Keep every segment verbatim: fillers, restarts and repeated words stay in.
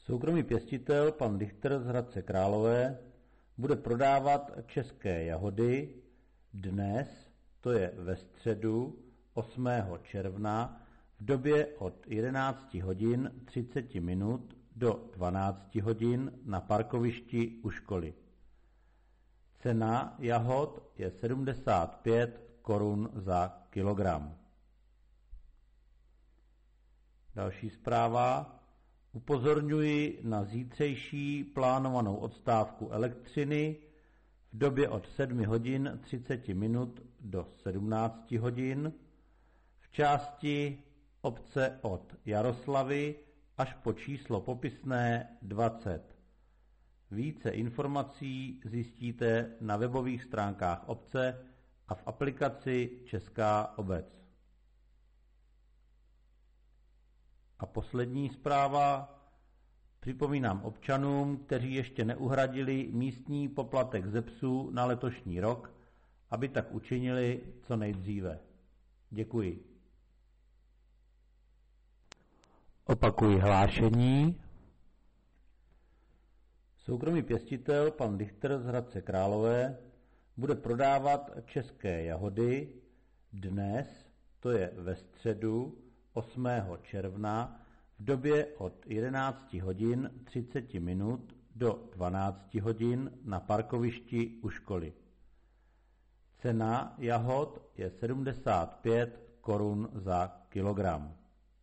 Soukromý pěstitel pan Dichter z Hradce Králové bude prodávat české jahody dnes, to je ve středu osmého června, v době od jedenácti hodin třicet minut do dvanácti hodin na parkovišti u školy. Cena jahod je sedmdesát pět korun za kilogram. Další zpráva. Upozorňuji na zítřejší plánovanou odstávku elektřiny v době od sedmi hodin třicet minut do sedmnácti hodin v části obce od Jaroslavy až po číslo popisné dvacet. Více informací zjistíte na webových stránkách obce a v aplikaci Česká obec. A poslední zpráva. Připomínám občanům, kteří ještě neuhradili místní poplatek ze psů na letošní rok, aby tak učinili co nejdříve. Děkuji. Opakuji hlášení. Soukromý pěstitel pan Dichter z Hradce Králové bude prodávat české jahody dnes, to je ve středu osmého června, v době od jedenácti hodin třicet minut do dvanácti hodin na parkovišti u školy. Cena jahod je sedmdesát pět korun za kilogram.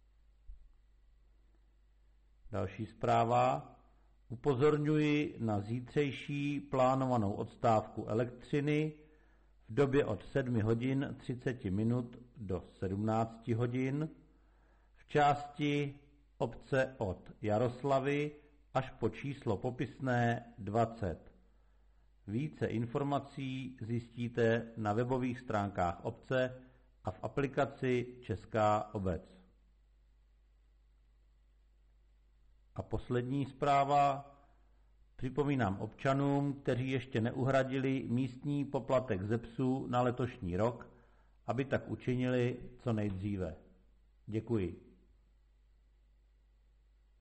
Další zpráva. Upozorňuji na zítřejší plánovanou odstávku elektřiny v době od sedmi hodin třicet minut do sedmnácti hodin v části obce od Jaroslavy až po číslo popisné dvacet. Více informací zjistíte na webových stránkách obce a v aplikaci Česká obec. A poslední zpráva. Připomínám občanům, kteří ještě neuhradili místní poplatek ze psů na letošní rok, aby tak učinili co nejdříve. Děkuji.